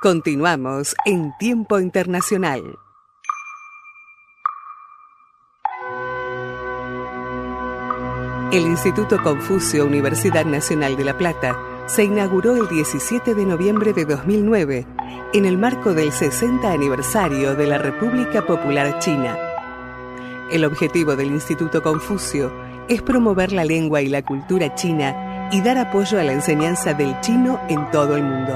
Continuamos en Tiempo Internacional. El Instituto Confucio Universidad Nacional de La Plata se inauguró el 17 de noviembre de 2009 en el marco del 60 aniversario de la República Popular China. El objetivo del Instituto Confucio es promover la lengua y la cultura china y dar apoyo a la enseñanza del chino en todo el mundo.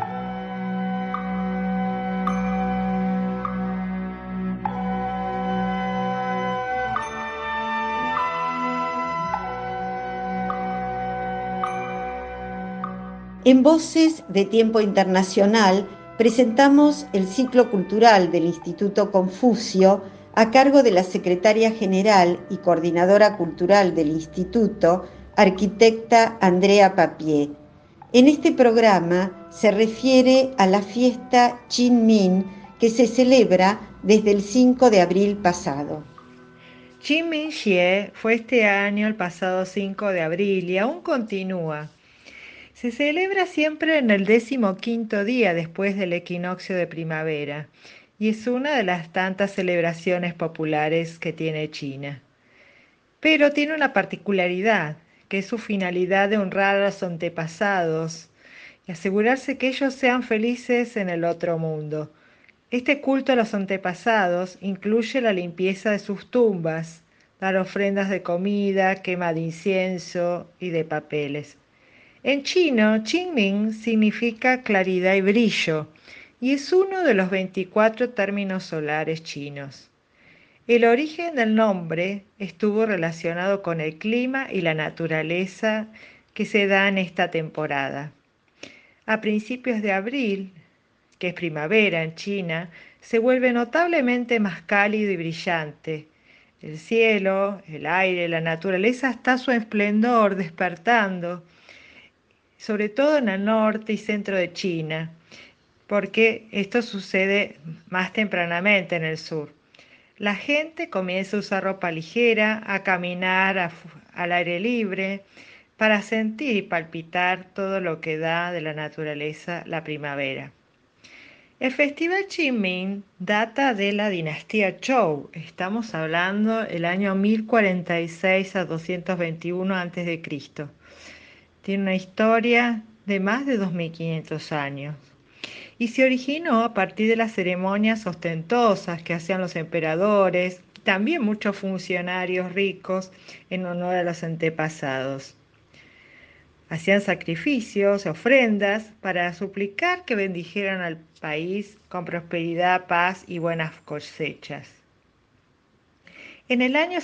En Voces de Tiempo Internacional presentamos el ciclo cultural del Instituto Confucio a cargo de la secretaria general y coordinadora cultural del Instituto, arquitecta Andrea Papié. En este programa se refiere a la fiesta Qingming que se celebra desde el 5 de abril pasado. Qingming Xie fue este año el pasado 5 de abril y aún continúa. Se celebra siempre en el 15º día después del equinoccio de primavera y es una de las tantas celebraciones populares que tiene China. Pero tiene una particularidad, que es su finalidad de honrar a los antepasados y asegurarse que ellos sean felices en el otro mundo. Este culto a los antepasados incluye la limpieza de sus tumbas, dar ofrendas de comida, quema de incienso y de papeles. En chino, Qingming significa claridad y brillo, y es uno de los 24 términos solares chinos. El origen del nombre estuvo relacionado con el clima y la naturaleza que se da en esta temporada. A principios de abril, que es primavera en China, se vuelve notablemente más cálido y brillante. El cielo, el aire, la naturaleza está a su esplendor despertando, sobre todo en el norte y centro de China, porque esto sucede más tempranamente en el sur. La gente comienza a usar ropa ligera, a caminar al aire libre, para sentir y palpitar todo lo que da de la naturaleza la primavera. El Festival Qingming data de la dinastía Zhou, estamos hablando del año 1046 a 221 a.C. Tiene una historia de más de 2500 años y se originó a partir de las ceremonias ostentosas que hacían los emperadores, también muchos funcionarios ricos en honor a los antepasados. Hacían sacrificios, ofrendas para suplicar que bendijeran al país con prosperidad, paz y buenas cosechas. En el año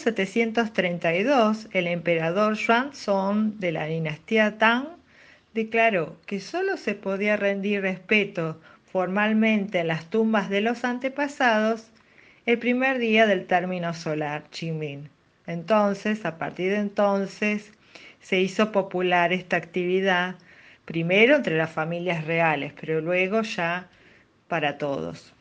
732, el emperador Xuanzong de la dinastía Tang declaró que solo se podía rendir respeto formalmente en las tumbas de los antepasados el primer día del término solar, Qingming. Entonces, a partir de entonces, se hizo popular esta actividad, primero entre las familias reales, pero luego ya para todos.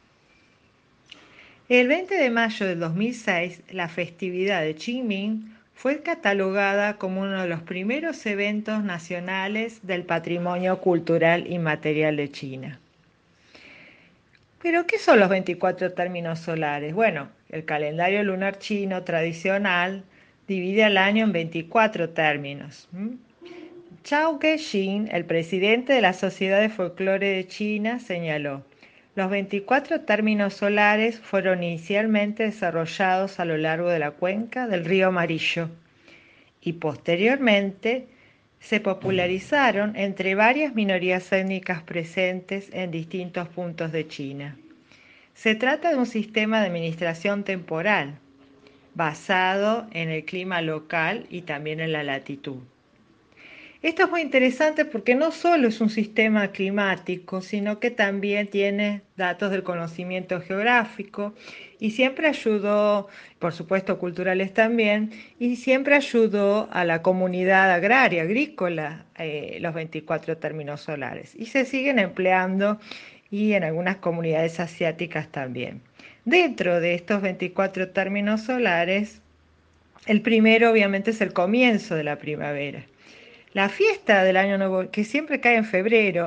El 20 de mayo del 2006, la festividad de Qingming fue catalogada como uno de los primeros eventos nacionales del patrimonio cultural inmaterial de China. ¿Pero qué son los 24 términos solares? Bueno, el calendario lunar chino tradicional divide al año en 24 términos. Zhao Kexin, el presidente de la Sociedad de Folclore de China, señaló: los 24 términos solares fueron inicialmente desarrollados a lo largo de la cuenca del río Amarillo y posteriormente se popularizaron entre varias minorías étnicas presentes en distintos puntos de China. Se trata de un sistema de administración temporal basado en el clima local y también en la latitud. Esto es muy interesante porque no solo es un sistema climático, sino que también tiene datos del conocimiento geográfico y siempre ayudó, por supuesto culturales también, y siempre ayudó a la comunidad agraria, agrícola, los 24 términos solares. Y se siguen empleando y en algunas comunidades asiáticas también. Dentro de estos 24 términos solares, el primero obviamente es el comienzo de la primavera. La fiesta del Año Nuevo, que siempre cae en febrero,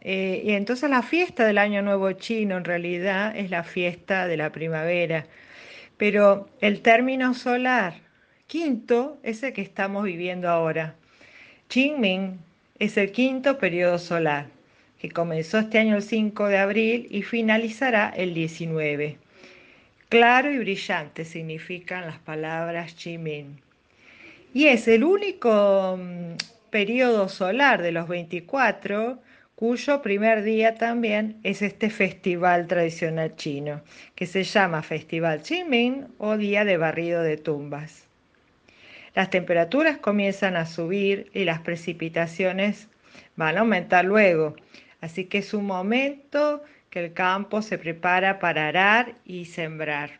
Y entonces la fiesta del Año Nuevo Chino en realidad es la fiesta de la primavera, pero el término solar quinto es el que estamos viviendo ahora. Qingming es el quinto periodo solar, que comenzó este año el 5 de abril y finalizará el 19. Claro y brillante significan las palabras Qingming. Y es el único periodo solar de los 24 cuyo primer día también es este festival tradicional chino, que se llama Festival Qingming o Día de Barrido de Tumbas. Las temperaturas comienzan a subir y las precipitaciones van a aumentar luego, así que es un momento que el campo se prepara para arar y sembrar.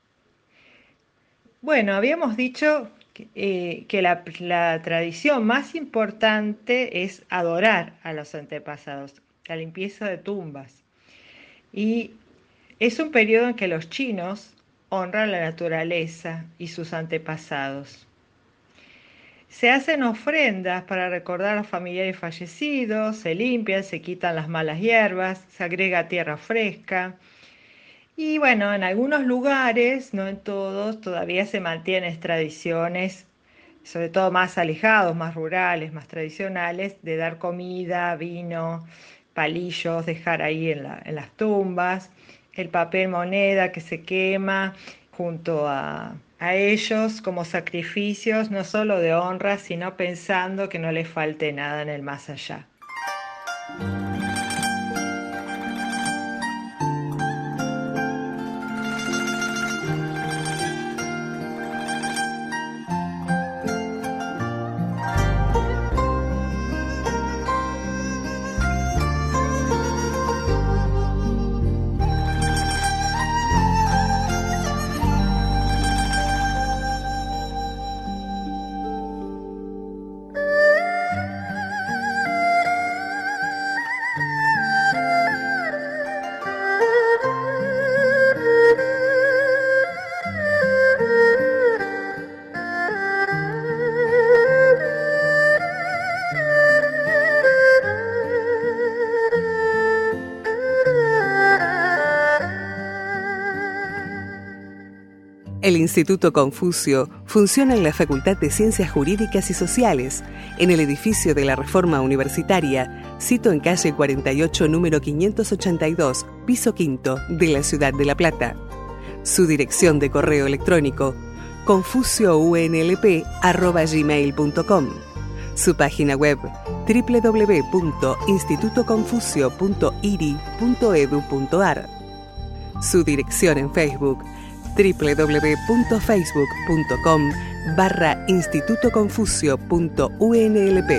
Bueno, habíamos dicho que la tradición más importante es adorar a los antepasados, la limpieza de tumbas. Y es un periodo en que los chinos honran la naturaleza y sus antepasados. Se hacen ofrendas para recordar a los familiares fallecidos, se limpian, se quitan las malas hierbas, se agrega tierra fresca. Y bueno, en algunos lugares, no en todos, todavía se mantienen tradiciones, sobre todo más alejados, más rurales, más tradicionales, de dar comida, vino, palillos, dejar ahí en las tumbas, el papel moneda que se quema junto a ellos como sacrificios, no solo de honra, sino pensando que no les falte nada en el más allá. El Instituto Confucio funciona en la Facultad de Ciencias Jurídicas y Sociales, en el edificio de la Reforma Universitaria, sito en calle 48, número 582, piso quinto, de la ciudad de La Plata. Su dirección de correo electrónico, confuciounlp@gmail.com. Su página web, www.institutoconfucio.iri.edu.ar. Su dirección en Facebook, www.facebook.com/institutoconfucio.unlp.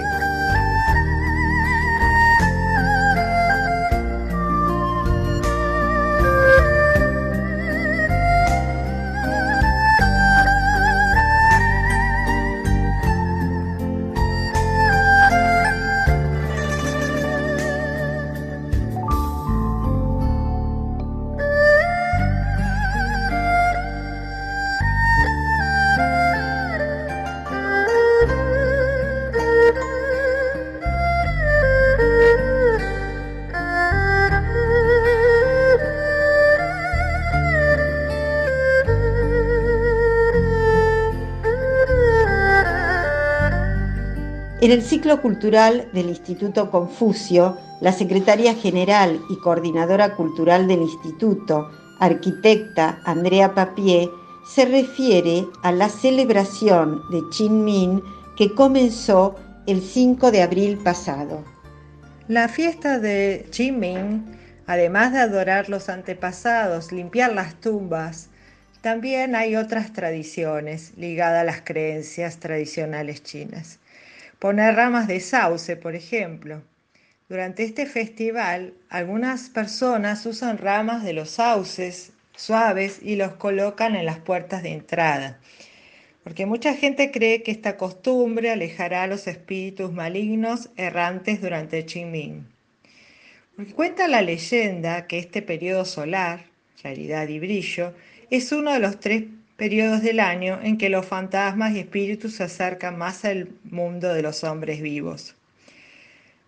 En el ciclo cultural del Instituto Confucio, la secretaria general y coordinadora cultural del instituto, arquitecta Andrea Papié, se refiere a la celebración de Qingming que comenzó el 5 de abril pasado. La fiesta de Qingming, además de adorar los antepasados, limpiar las tumbas, también hay otras tradiciones ligadas a las creencias tradicionales chinas. Poner ramas de sauce, por ejemplo. Durante este festival, algunas personas usan ramas de los sauces suaves y los colocan en las puertas de entrada, porque mucha gente cree que esta costumbre alejará a los espíritus malignos errantes durante el Qingming. Porque cuenta la leyenda que este periodo solar, claridad y brillo, es uno de los 3 periodos del año en que los fantasmas y espíritus se acercan más al mundo de los hombres vivos.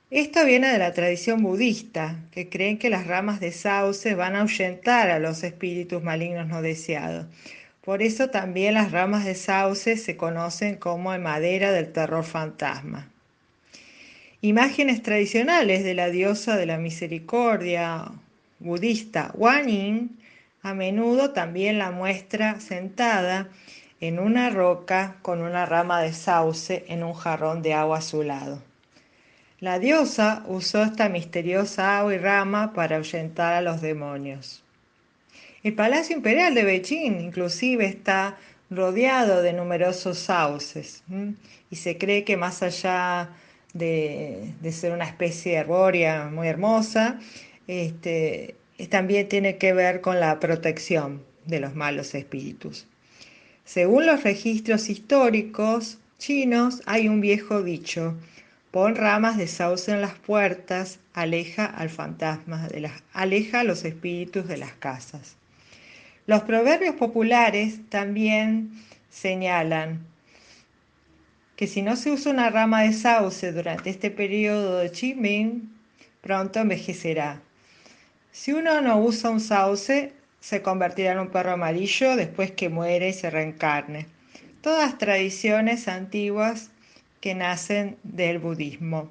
Esto viene de la tradición budista, que creen que las ramas de sauce van a ahuyentar a los espíritus malignos no deseados. Por eso también las ramas de sauce se conocen como madera del terror fantasma. Imágenes tradicionales de la diosa de la misericordia budista Guanyin a menudo también la muestra sentada en una roca con una rama de sauce en un jarrón de agua a su lado. La diosa usó esta misteriosa agua y rama para ahuyentar a los demonios. El Palacio Imperial de Beijing inclusive está rodeado de numerosos sauces, y se cree que más allá de ser una especie arbórea muy hermosa, también tiene que ver con la protección de los malos espíritus. Según los registros históricos chinos, hay un viejo dicho: pon ramas de sauce en las puertas, aleja al fantasma aleja a los espíritus de las casas. Los proverbios populares también señalan que si no se usa una rama de sauce durante este periodo de Qingming, pronto envejecerá. Si uno no usa un sauce, se convertirá en un perro amarillo después que muere y se reencarne. Todas tradiciones antiguas que nacen del budismo.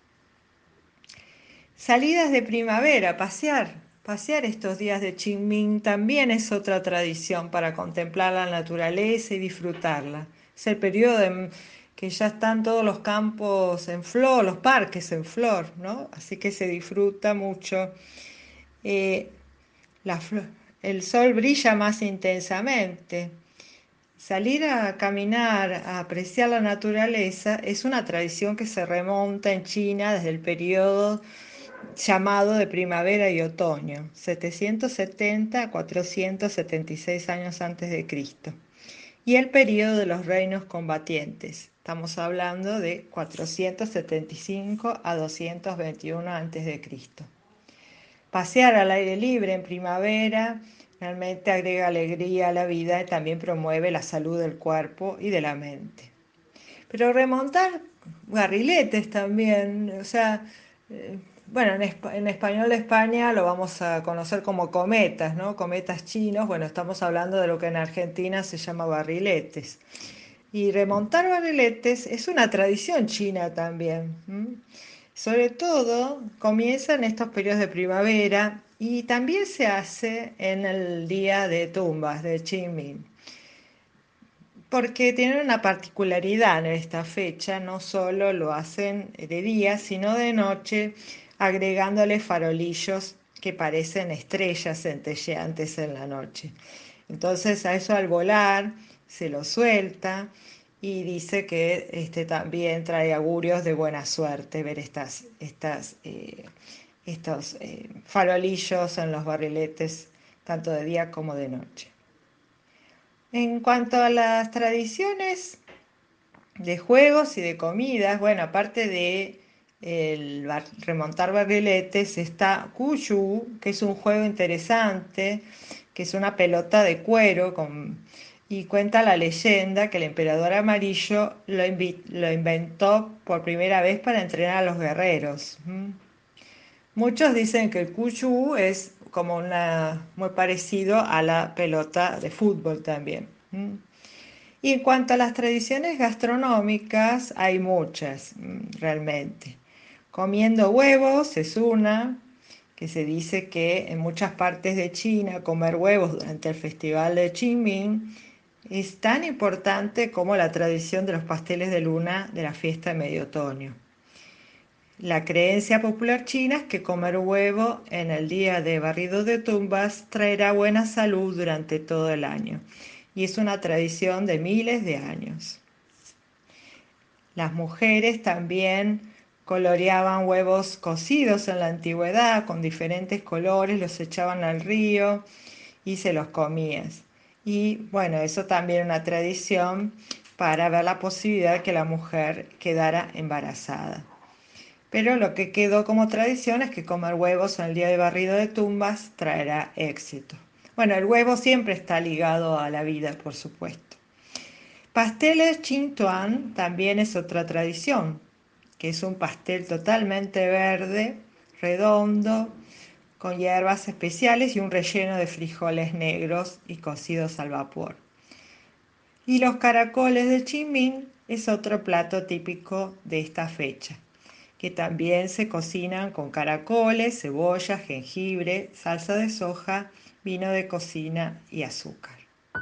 Salidas de primavera, pasear estos días de Qingming también es otra tradición para contemplar la naturaleza y disfrutarla. Es el periodo que ya están todos los campos en flor, los parques en flor, ¿no? Así que se disfruta mucho. Eh, la el sol brilla más intensamente. Salir a caminar, a apreciar la naturaleza, es una tradición que se remonta en China desde el periodo llamado de primavera y otoño, 770 a 476 años antes de Cristo, y el periodo de los reinos combatientes. Estamos hablando de 475 a 221 antes de Cristo. Pasear al aire libre en primavera realmente agrega alegría a la vida y también promueve la salud del cuerpo y de la mente. Pero remontar barriletes también, o sea, bueno, en español de España lo vamos a conocer como cometas, ¿no? Cometas chinos, bueno, estamos hablando de lo que en Argentina se llama barriletes. Y remontar barriletes es una tradición china también. Sobre todo comienza en estos periodos de primavera y también se hace en el día de tumbas de Qingming, porque tienen una particularidad en esta fecha: no solo lo hacen de día, sino de noche, agregándole farolillos que parecen estrellas centelleantes en la noche. Entonces a eso, al volar, se lo suelta y dice que también trae augurios de buena suerte ver estos farolillos en los barriletes, tanto de día como de noche. En cuanto a las tradiciones de juegos y de comidas, bueno, aparte de remontar barriletes, está Cuyu, que es un juego interesante, que es una pelota de cuero y cuenta la leyenda que el emperador amarillo lo inventó por primera vez para entrenar a los guerreros. Muchos dicen que el Cuyu es como muy parecido a la pelota de fútbol también. Y en cuanto a las tradiciones gastronómicas, hay muchas, realmente. Comiendo huevos es una, que se dice que en muchas partes de China comer huevos durante el festival de Qingming es tan importante como la tradición de los pasteles de luna de la fiesta de medio otoño. La creencia popular china es que comer huevo en el día de barrido de tumbas traerá buena salud durante todo el año, y es una tradición de miles de años. Las mujeres también coloreaban huevos cocidos en la antigüedad con diferentes colores, los echaban al río y se los comían. Y bueno, eso también es una tradición para ver la posibilidad de que la mujer quedara embarazada. Pero lo que quedó como tradición es que comer huevos en el día de barrido de tumbas traerá éxito. Bueno, el huevo siempre está ligado a la vida, por supuesto. Pasteles Chintuan también es otra tradición. que es un pastel totalmente verde, redondo, con hierbas especiales y un relleno de frijoles negros y cocidos al vapor. Y los caracoles de Chinmin es otro plato típico de esta fecha, que también se cocinan con caracoles, cebolla, jengibre, salsa de soja, vino de cocina y azúcar.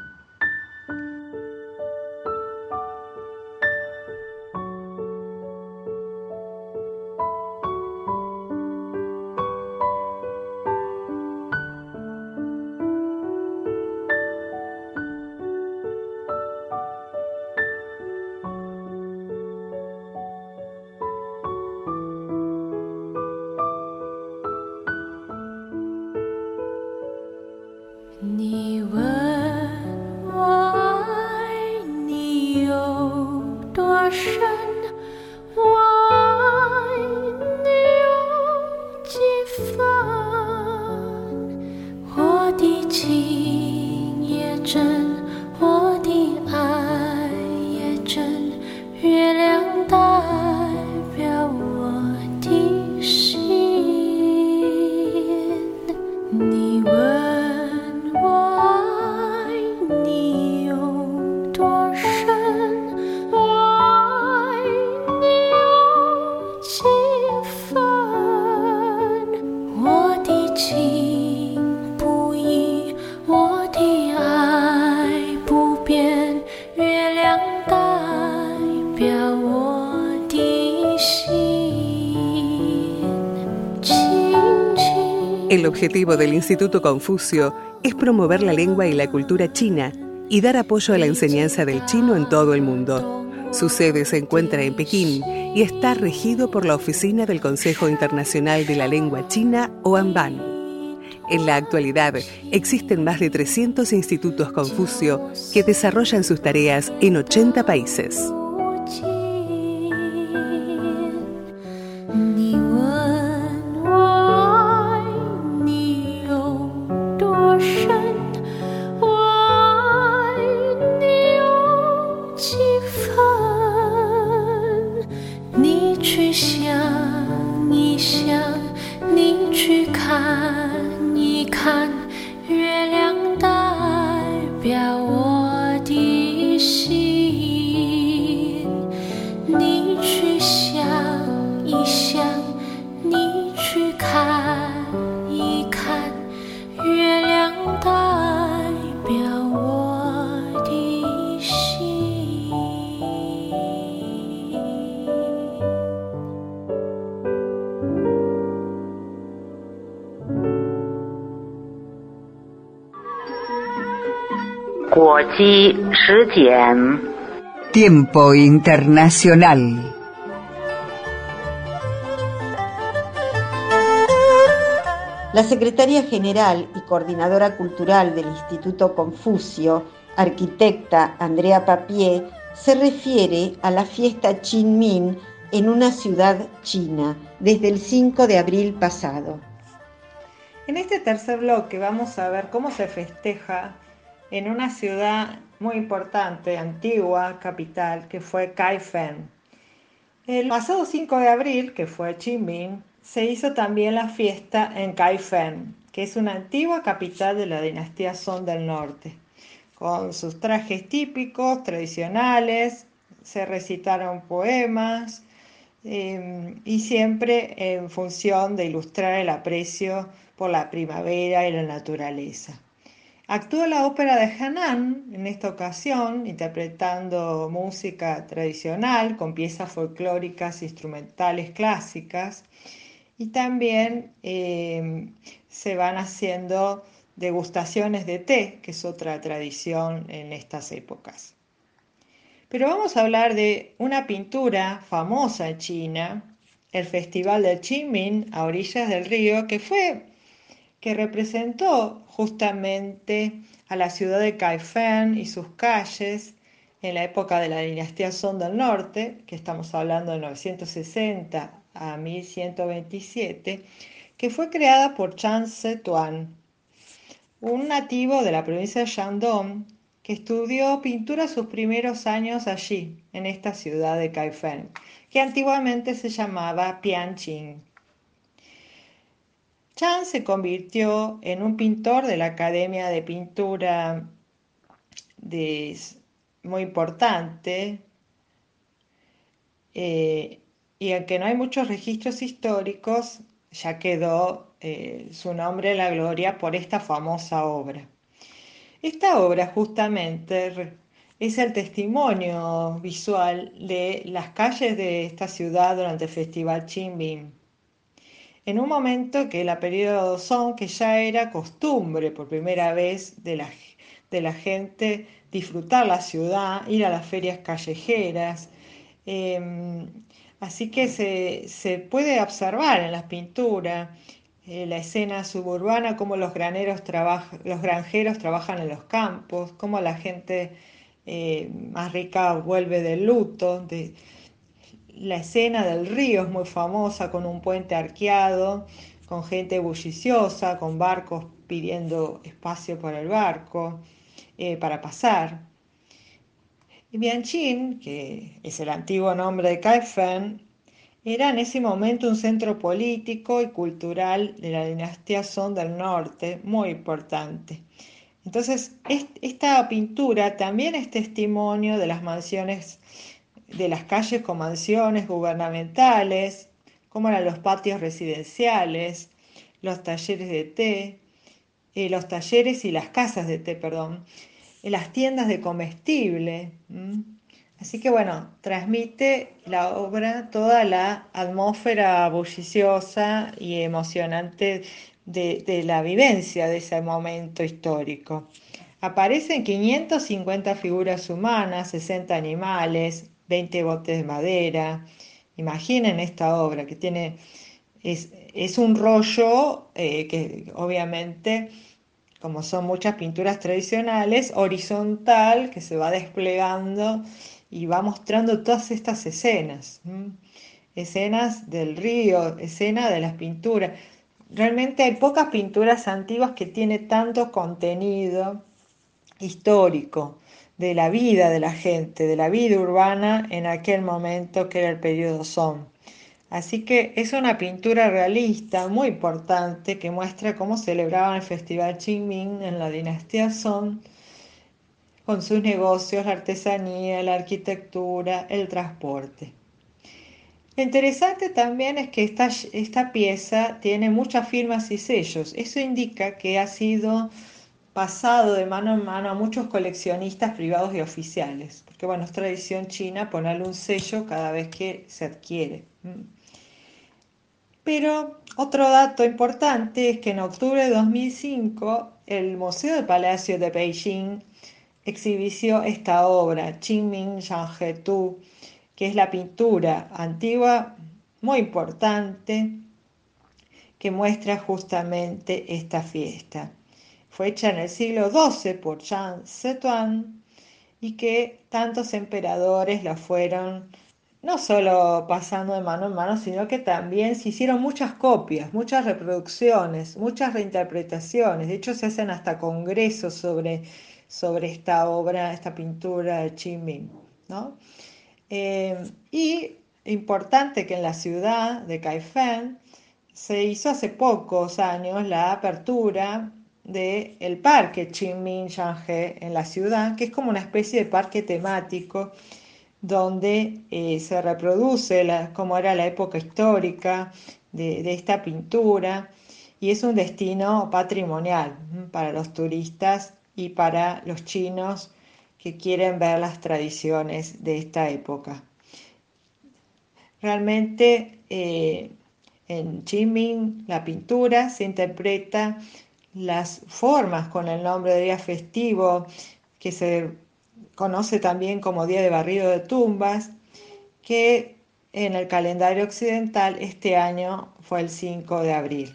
El objetivo del Instituto Confucio es promover la lengua y la cultura china y dar apoyo a la enseñanza del chino en todo el mundo. Su sede se encuentra en Pekín y está regido por la Oficina del Consejo Internacional de la Lengua China, OANBAN. En la actualidad, existen más de 300 institutos Confucio que desarrollan sus tareas en 80 países. Tiempo internacional. La secretaria general y coordinadora cultural del Instituto Confucio, arquitecta Andrea Papier, se refiere a la fiesta Qingming en una ciudad china desde el 5 de abril pasado. En este tercer bloque vamos a ver cómo se festeja en una ciudad muy importante, antigua, capital, que fue Kaifeng. El pasado 5 de abril, que fue Qingming, se hizo también la fiesta en Kaifeng, que es una antigua capital de la dinastía Song del Norte. Con sus trajes típicos, tradicionales, se recitaron poemas y siempre en función de ilustrar el aprecio por la primavera y la naturaleza. Actuó la ópera de Henan en esta ocasión, interpretando música tradicional con piezas folclóricas, instrumentales clásicas, y también se van haciendo degustaciones de té, que es otra tradición en estas épocas. Pero vamos a hablar de una pintura famosa en China, el Festival del Qingming a orillas del río, que representó justamente a la ciudad de Kaifeng y sus calles en la época de la dinastía Song del Norte, que estamos hablando de 960 a 1127, que fue creada por Chan Se-tuan, un nativo de la provincia de Shandong que estudió pintura sus primeros años allí, en esta ciudad de Kaifeng, que antiguamente se llamaba Pianqing. Chan se convirtió en un pintor de la Academia de Pintura muy importante, y aunque no hay muchos registros históricos, ya quedó su nombre en la gloria por esta famosa obra. Esta obra justamente es el testimonio visual de las calles de esta ciudad durante el Festival Qingming. En un momento que la periodo Song, que ya era costumbre por primera vez de la gente disfrutar la ciudad, ir a las ferias callejeras. Así que se puede observar en las pinturas la escena suburbana, cómo los granjeros trabajan en los campos, cómo la gente más rica vuelve del luto. La escena del río es muy famosa, con un puente arqueado, con gente bulliciosa, con barcos pidiendo espacio para el barco, para pasar. Y Bianqing, que es el antiguo nombre de Kaifeng, era en ese momento un centro político y cultural de la dinastía Song del Norte, muy importante. Entonces, esta pintura también es testimonio de las mansiones, de las calles con mansiones gubernamentales, como eran los patios residenciales, los talleres de té, los talleres y las casas de té, perdón, las tiendas de comestible. Así que bueno, transmite la obra toda la atmósfera bulliciosa y emocionante de la vivencia de ese momento histórico. Aparecen 550 figuras humanas, 60 animales, 20 botes de madera. Imaginen esta obra que es un rollo que obviamente, como son muchas pinturas tradicionales, horizontal, que se va desplegando y va mostrando todas estas escenas. Escenas del río, escenas de las pinturas. Realmente hay pocas pinturas antiguas que tienen tanto contenido histórico de la vida de la gente, de la vida urbana en aquel momento que era el periodo Song. Así que es una pintura realista muy importante que muestra cómo celebraban el Festival Qingming en la dinastía Song, con sus negocios, la artesanía, la arquitectura, el transporte. Lo interesante también es que esta pieza tiene muchas firmas y sellos. Eso indica que ha sido pasado de mano en mano a muchos coleccionistas privados y oficiales, porque bueno, es tradición china ponerle un sello cada vez que se adquiere. Pero otro dato importante es que en octubre de 2005 el Museo del Palacio de Beijing exhibió esta obra, Qingming Zhanghe Tu, que es la pintura antigua muy importante que muestra justamente esta fiesta. Fue hecha en el siglo XII por Zhang Zetuan y que tantos emperadores la fueron no solo pasando de mano en mano, sino que también se hicieron muchas copias, muchas reproducciones, muchas reinterpretaciones. De hecho, se hacen hasta congresos sobre esta obra, esta pintura de Qingming, ¿no? Y importante que en la ciudad de Kaifeng se hizo hace pocos años la apertura del parque Qingming Zhanghe en la ciudad, que es como una especie de parque temático donde se reproduce cómo era la época histórica de esta pintura, y es un destino patrimonial para los turistas y para los chinos que quieren ver las tradiciones de esta época. Realmente en Qingming la pintura se interpreta las formas con el nombre de día festivo, que se conoce también como Día de Barrido de Tumbas, que en el calendario occidental este año fue el 5 de abril.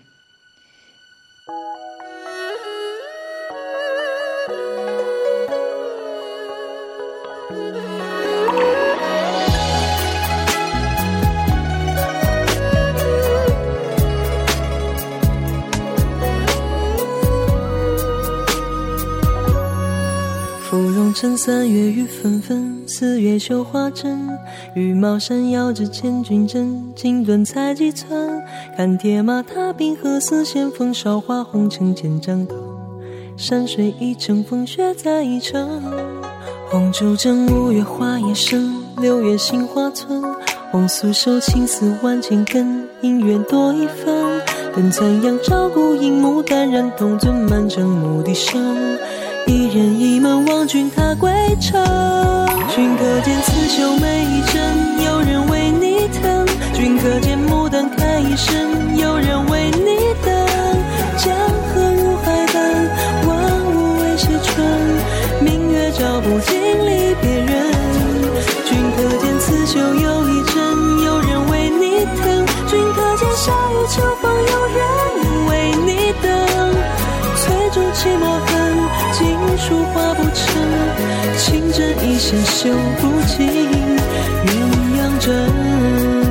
趁3月雨纷纷， 4月绣花针，羽毛扇摇着千军阵，锦缎裁几寸，看铁马踏冰河，似线风韶华红尘千丈头，山水一程，风雪在一程。红烛正5月花叶深，6月杏花村，红酥手青丝万千根，姻缘多一分。等残阳照顾荧幕，淡然同尊满城牧笛声，一人一门望君踏归程。君可见刺绣每一针，有人为你疼，君可见牡丹开一生，有人为你等。江河入海奔，万物为谁春，明月照不尽离别人。君可见刺绣有一针，有人为你疼，君可见夏雨秋风，有人为你等。翠竹泣墨痕，锦书画不成，情针一线绣不尽鸳鸯针。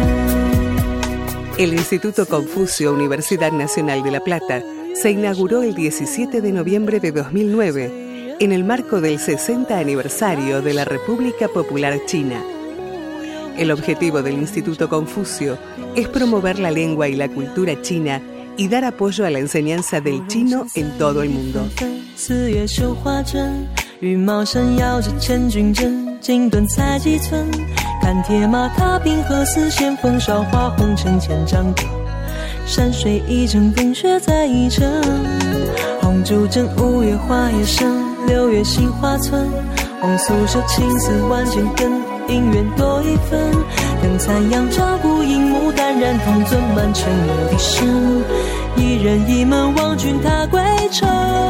El Instituto Confucio Universidad Nacional de La Plata se inauguró el 17 de noviembre de 2009 en el marco del 60 aniversario de la República Popular China. El objetivo del Instituto Confucio es promover la lengua y la cultura china y dar apoyo a la enseñanza del chino en todo el mundo. 4月绣花针，羽毛扇摇着千军阵，锦缎裁几寸，看铁马踏冰河，似线风韶华红尘千丈头，山水一程，风雪在一程。红烛正5月花叶深，6月杏花村，红酥手青丝万千根，姻缘多一分。等残阳照顾荧幕，淡然同尊满城牧笛声，一人一门望君踏归程。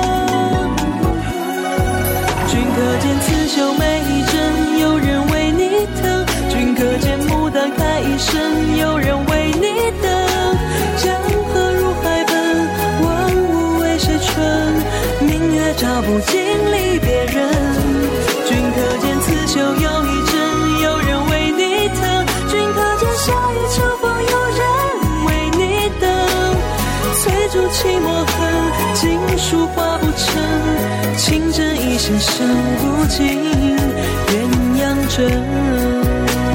君可见刺绣每一针，有人为你疼，君可见牡丹开一生，有人为你等。江河入海奔，万物为谁春，明月照不尽离别人。君可见刺绣有一针，有人为你疼，君可见夏雨秋风，有人为你等。翠竹泣墨痕，锦书画不成，情针一线绣不尽鸳鸯针。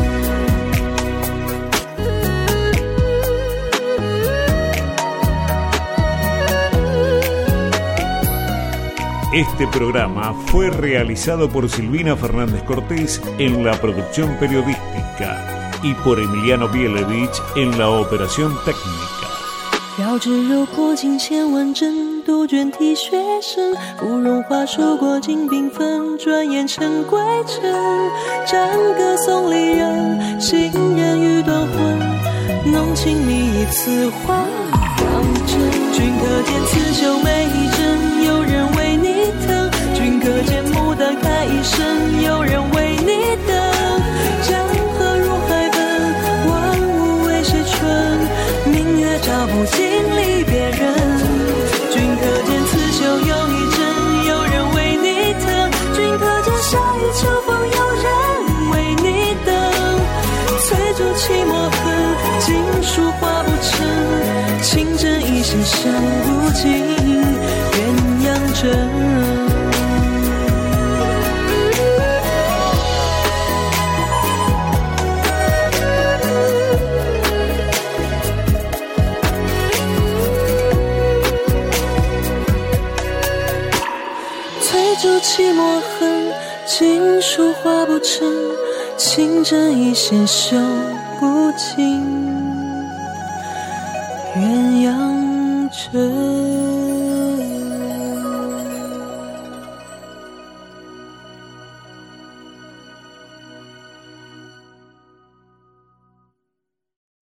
Este programa fue realizado por Silvina Fernández Cortés en la producción periodística y por Emiliano Bielevich en la operación técnica. 绕指柔过尽千万针，杜鹃啼血声，芙蓉花数过尽缤纷，转眼成归程。战歌送离人，行人欲断魂，浓情蜜意此话当真。君可见刺绣每一针，有人为你疼，君可见牡丹开一生，有人为你等。江河入海奔，万物为谁春，明月照不尽离别人。君可见刺绣有一针，有人为你疼，君可见夏雨秋风，有人为你等。翠竹泣墨痕，锦书画不成，情针一线绣不尽鸳鸯针。竹泣墨痕，锦书画不成，情针一线绣不尽鸳鸯针。